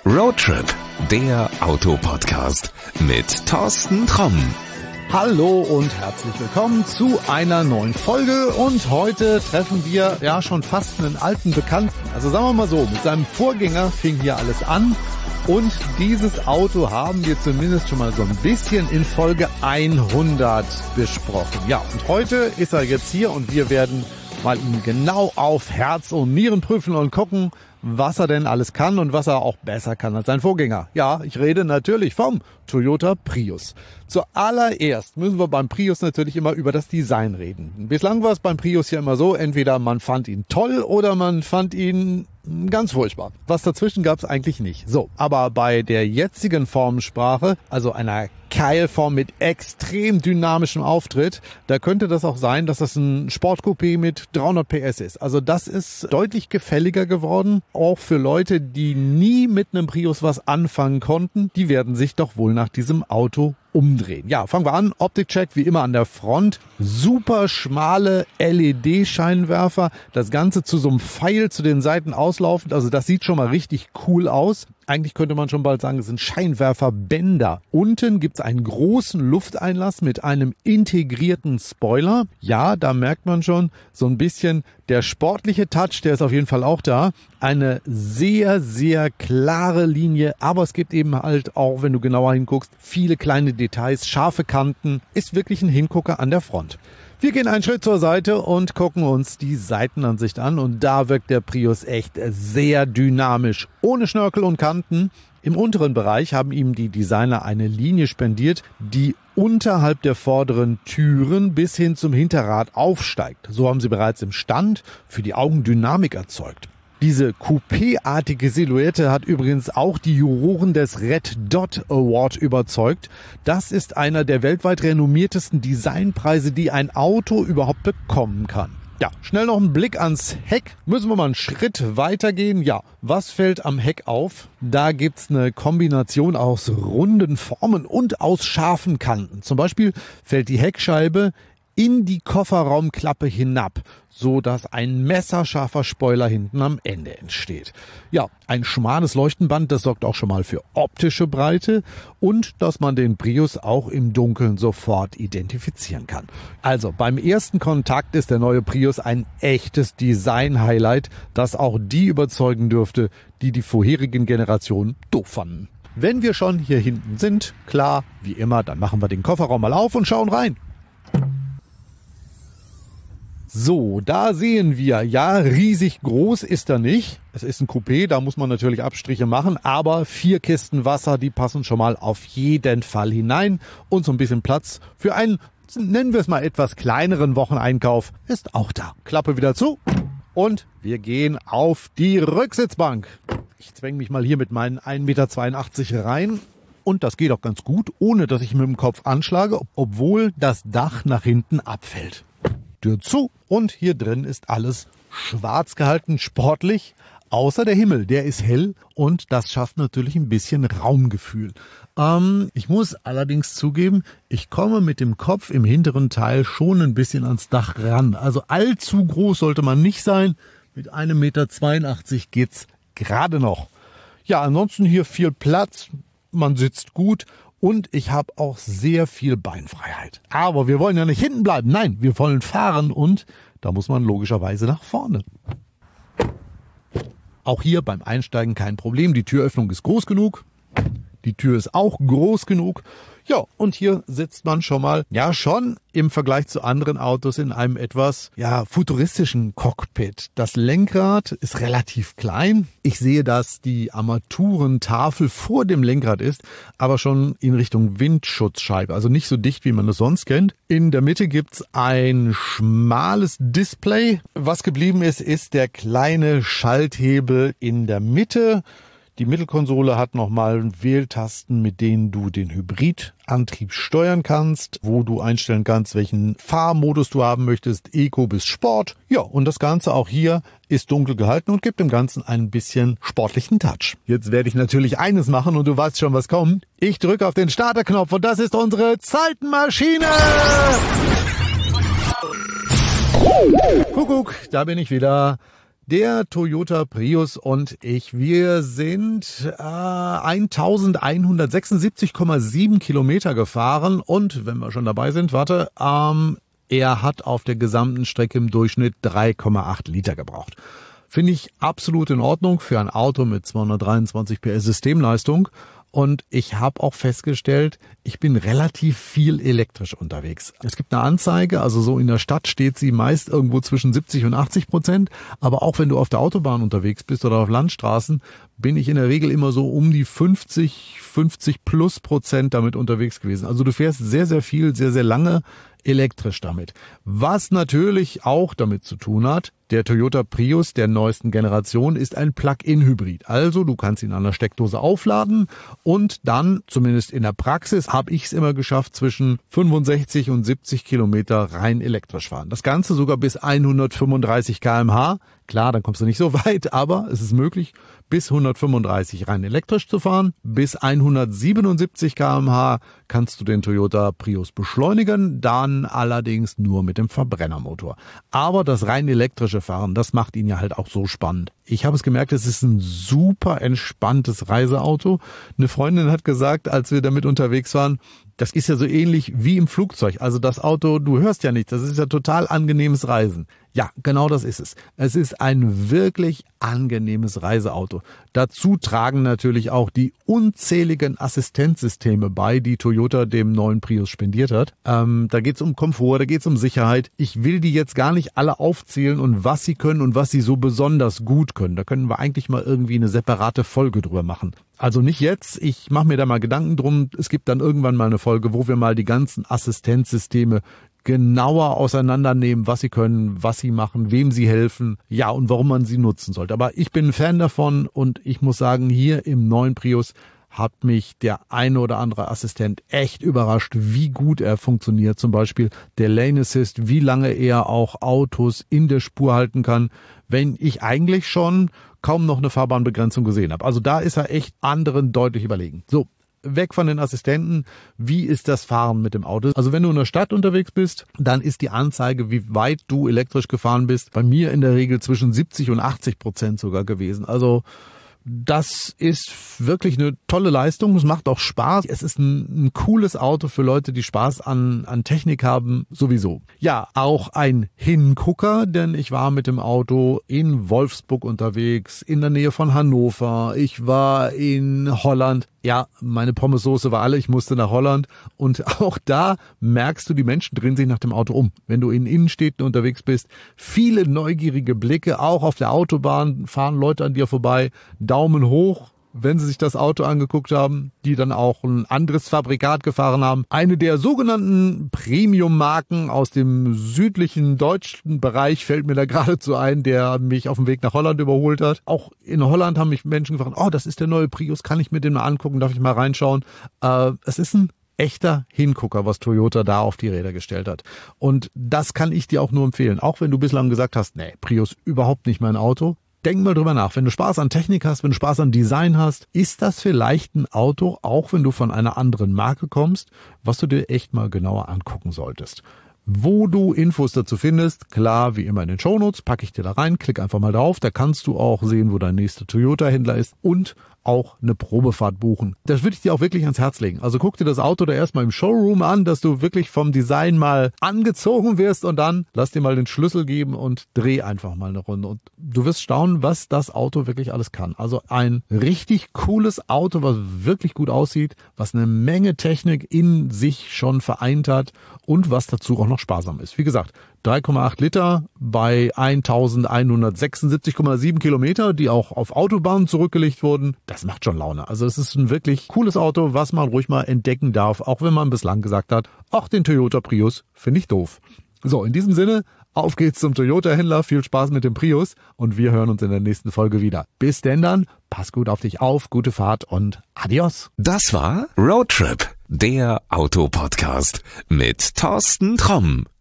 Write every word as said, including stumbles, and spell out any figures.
Roadtrip, der Autopodcast mit Thorsten Tromm. Hallo und herzlich willkommen zu einer neuen Folge, und heute treffen wir ja schon fast einen alten Bekannten. Also sagen wir mal so, mit seinem Vorgänger fing hier alles an, und dieses Auto haben wir zumindest schon mal so ein bisschen in Folge hundert besprochen. Ja, und heute ist er jetzt hier und wir werden mal ihn genau auf Herz und Nieren prüfen und gucken, was er denn alles kann und was er auch besser kann als sein Vorgänger. Ja, ich rede natürlich vom Toyota Prius. Zuallererst müssen wir beim Prius natürlich immer über das Design reden. Bislang war es beim Prius ja immer so, entweder man fand ihn toll oder man fand ihn ganz furchtbar. Was dazwischen gab es eigentlich nicht. So, aber bei der jetzigen Formensprache, also einer Keilform mit extrem dynamischem Auftritt, da könnte das auch sein, dass das ein Sportcoupé mit dreihundert P S ist. Also das ist deutlich gefälliger geworden, auch für Leute, die nie mit einem Prius was anfangen konnten. Die werden sich doch wohl nach diesem Auto umdrehen. Ja, fangen wir an. Optikcheck wie immer an der Front. Super schmale L E D-Scheinwerfer. Das Ganze zu so einem Pfeil zu den Seiten auslaufend. Also das sieht schon mal richtig cool aus. Eigentlich könnte man schon bald sagen, es sind Scheinwerferbänder. Unten gibt's einen großen Lufteinlass mit einem integrierten Spoiler. Ja, da merkt man schon so ein bisschen der sportliche Touch, der ist auf jeden Fall auch da. Eine sehr, sehr klare Linie, aber es gibt eben halt auch, wenn du genauer hinguckst, viele kleine Details, scharfe Kanten. Ist wirklich ein Hingucker an der Front. Wir gehen einen Schritt zur Seite und gucken uns die Seitenansicht an, und da wirkt der Prius echt sehr dynamisch, ohne Schnörkel und Kanten. Im unteren Bereich haben ihm die Designer eine Linie spendiert, die unterhalb der vorderen Türen bis hin zum Hinterrad aufsteigt. So haben sie bereits im Stand für die Augen Dynamik erzeugt. Diese Coupé-artige Silhouette hat übrigens auch die Juroren des Red Dot Award überzeugt. Das ist einer der weltweit renommiertesten Designpreise, die ein Auto überhaupt bekommen kann. Ja, schnell noch ein Blick ans Heck. Müssen wir mal einen Schritt weitergehen. Ja, was fällt am Heck auf? Da gibt's eine Kombination aus runden Formen und aus scharfen Kanten. Zum Beispiel fällt die Heckscheibe in die Kofferraumklappe hinab, so dass ein messerscharfer Spoiler hinten am Ende entsteht. Ja, ein schmales Leuchtenband, das sorgt auch schon mal für optische Breite und dass man den Prius auch im Dunkeln sofort identifizieren kann. Also beim ersten Kontakt ist der neue Prius ein echtes Design-Highlight, das auch die überzeugen dürfte, die die vorherigen Generationen doof fanden. Wenn wir schon hier hinten sind, klar, wie immer, dann machen wir den Kofferraum mal auf und schauen rein. So, da sehen wir, ja, riesig groß ist er nicht. Es ist ein Coupé, da muss man natürlich Abstriche machen, aber vier Kisten Wasser, die passen schon mal auf jeden Fall hinein. Und so ein bisschen Platz für einen, nennen wir es mal etwas kleineren Wocheneinkauf, ist auch da. Klappe wieder zu und wir gehen auf die Rücksitzbank. Ich zwänge mich mal hier mit meinen ein Meter zweiundachtzig rein. Und das geht auch ganz gut, ohne dass ich mit dem Kopf anschlage, obwohl das Dach nach hinten abfällt. Tür zu, und hier drin ist alles schwarz gehalten, sportlich, außer der Himmel, der ist hell, und das schafft natürlich ein bisschen Raumgefühl. Ähm, ich muss allerdings zugeben, ich komme mit dem Kopf im hinteren Teil schon ein bisschen ans Dach ran. Also allzu groß sollte man nicht sein, mit einem Meter zweiundachtzig geht's gerade noch. Ja, ansonsten hier viel Platz, man sitzt gut. Und ich habe auch sehr viel Beinfreiheit. Aber wir wollen ja nicht hinten bleiben. Nein, wir wollen fahren, und da muss man logischerweise nach vorne. Auch hier beim Einsteigen kein Problem. Die Türöffnung ist groß genug. Die Tür ist auch groß genug. Ja, und hier sitzt man schon mal, ja schon im Vergleich zu anderen Autos in einem etwas, ja, futuristischen Cockpit. Das Lenkrad ist relativ klein. Ich sehe, dass die Armaturentafel vor dem Lenkrad ist, aber schon in Richtung Windschutzscheibe. Also nicht so dicht, wie man es sonst kennt. In der Mitte gibt's ein schmales Display. Was geblieben ist, ist der kleine Schalthebel in der Mitte. Die Mittelkonsole hat nochmal Wähltasten, mit denen du den Hybridantrieb steuern kannst, wo du einstellen kannst, welchen Fahrmodus du haben möchtest, Eco bis Sport. Ja, und das Ganze auch hier ist dunkel gehalten und gibt dem Ganzen ein bisschen sportlichen Touch. Jetzt werde ich natürlich eines machen, und du weißt schon, was kommt. Ich drücke auf den Starterknopf, und das ist unsere Zeitenmaschine! Kuckuck, da bin ich wieder. Der Toyota Prius und ich, wir sind äh, eintausendeinhundertsechsundsiebzig Komma sieben Kilometer gefahren und wenn wir schon dabei sind, warte, ähm, er hat auf der gesamten Strecke im Durchschnitt drei Komma acht Liter gebraucht. Finde ich absolut in Ordnung für ein Auto mit zweihundertdreiundzwanzig P S Systemleistung. Und ich habe auch festgestellt, ich bin relativ viel elektrisch unterwegs. Es gibt eine Anzeige, also so in der Stadt steht sie meist irgendwo zwischen siebzig und achtzig Prozent. Aber auch wenn du auf der Autobahn unterwegs bist oder auf Landstraßen, bin ich in der Regel immer so um die fünfzig, fünfzig plus Prozent damit unterwegs gewesen. Also du fährst sehr, sehr viel, sehr, sehr lange elektrisch damit. Was natürlich auch damit zu tun hat, der Toyota Prius der neuesten Generation ist ein Plug-in-Hybrid. Also du kannst ihn an der Steckdose aufladen und dann, zumindest in der Praxis, habe ich es immer geschafft, zwischen fünfundsechzig und siebzig Kilometer rein elektrisch fahren. Das Ganze sogar bis hundertfünfunddreißig Kilometer pro Stunde. Klar, dann kommst du nicht so weit, aber es ist möglich, bis hundertfünfunddreißig rein elektrisch zu fahren. Bis hundertsiebenundsiebzig Kilometer pro Stunde kannst du den Toyota Prius beschleunigen, dann allerdings nur mit dem Verbrennermotor. Aber das rein elektrische Fahren, das macht ihn ja halt auch so spannend. Ich habe es gemerkt, es ist ein super entspanntes Reiseauto. Eine Freundin hat gesagt, als wir damit unterwegs waren, das ist ja so ähnlich wie im Flugzeug. Also das Auto, du hörst ja nichts, das ist ja total angenehmes Reisen. Ja, genau das ist es. Es ist ein wirklich angenehmes Reiseauto. Dazu tragen natürlich auch die unzähligen Assistenzsysteme bei, die Toyota dem neuen Prius spendiert hat. Ähm, da geht's um Komfort, da geht's um Sicherheit. Ich will die jetzt gar nicht alle aufzählen und was sie können und was sie so besonders gut können. Da können wir eigentlich mal irgendwie eine separate Folge drüber machen. Also nicht jetzt, ich mache mir da mal Gedanken drum. Es gibt dann irgendwann mal eine Folge, wo wir mal die ganzen Assistenzsysteme genauer auseinandernehmen, was sie können, was sie machen, wem sie helfen, ja, und warum man sie nutzen sollte. Aber ich bin ein Fan davon und ich muss sagen, hier im neuen Prius hat mich der eine oder andere Assistent echt überrascht, wie gut er funktioniert. Zum Beispiel der Lane Assist, wie lange er auch Autos in der Spur halten kann, wenn ich eigentlich schon kaum noch eine Fahrbahnbegrenzung gesehen habe. Also da ist er echt anderen deutlich überlegen. So, weg von den Assistenten. Wie ist das Fahren mit dem Auto? Also wenn du in der Stadt unterwegs bist, dann ist die Anzeige, wie weit du elektrisch gefahren bist, bei mir in der Regel zwischen siebzig und achtzig Prozent sogar gewesen. Also das ist wirklich eine tolle Leistung. Es macht auch Spaß. Es ist ein, ein cooles Auto für Leute, die Spaß an, an Technik haben, sowieso. Ja, auch ein Hingucker, denn ich war mit dem Auto in Wolfsburg unterwegs, in der Nähe von Hannover. Ich war in Holland. Ja, meine Pommessoße war alle. Ich musste nach Holland. Und auch da merkst du, die Menschen drehen sich nach dem Auto um. Wenn du in Innenstädten unterwegs bist, viele neugierige Blicke. Auch auf der Autobahn fahren Leute an dir vorbei. Daumen hoch, wenn sie sich das Auto angeguckt haben, die dann auch ein anderes Fabrikat gefahren haben. Eine der sogenannten Premium-Marken aus dem südlichen deutschen Bereich fällt mir da geradezu ein, der mich auf dem Weg nach Holland überholt hat. Auch in Holland haben mich Menschen gefragt, oh, das ist der neue Prius, kann ich mir den mal angucken, darf ich mal reinschauen? Äh, es ist ein echter Hingucker, was Toyota da auf die Räder gestellt hat. Und das kann ich dir auch nur empfehlen. Auch wenn du bislang gesagt hast, nee, Prius überhaupt nicht mein Auto. Denk mal drüber nach. Wenn du Spaß an Technik hast, wenn du Spaß an Design hast, ist das vielleicht ein Auto, auch wenn du von einer anderen Marke kommst, was du dir echt mal genauer angucken solltest. Wo du Infos dazu findest, klar, wie immer in den Shownotes, packe ich dir da rein, klick einfach mal drauf, da kannst du auch sehen, wo dein nächster Toyota-Händler ist und auch eine Probefahrt buchen. Das würde ich dir auch wirklich ans Herz legen. Also guck dir das Auto da erstmal im Showroom an, dass du wirklich vom Design mal angezogen wirst und dann lass dir mal den Schlüssel geben und dreh einfach mal eine Runde. Und du wirst staunen, was das Auto wirklich alles kann. Also ein richtig cooles Auto, was wirklich gut aussieht, was eine Menge Technik in sich schon vereint hat und was dazu auch noch sparsam ist. Wie gesagt, drei Komma acht Liter bei eintausendeinhundertsechsundsiebzig Komma sieben Kilometer, die auch auf Autobahnen zurückgelegt wurden. Das macht schon Laune. Also es ist ein wirklich cooles Auto, was man ruhig mal entdecken darf, auch wenn man bislang gesagt hat, ach, den Toyota Prius finde ich doof. So, in diesem Sinne, auf geht's zum Toyota-Händler. Viel Spaß mit dem Prius und wir hören uns in der nächsten Folge wieder. Bis denn dann, pass gut auf dich auf, gute Fahrt und adios. Das war Roadtrip, der Autopodcast mit Thorsten Tromm.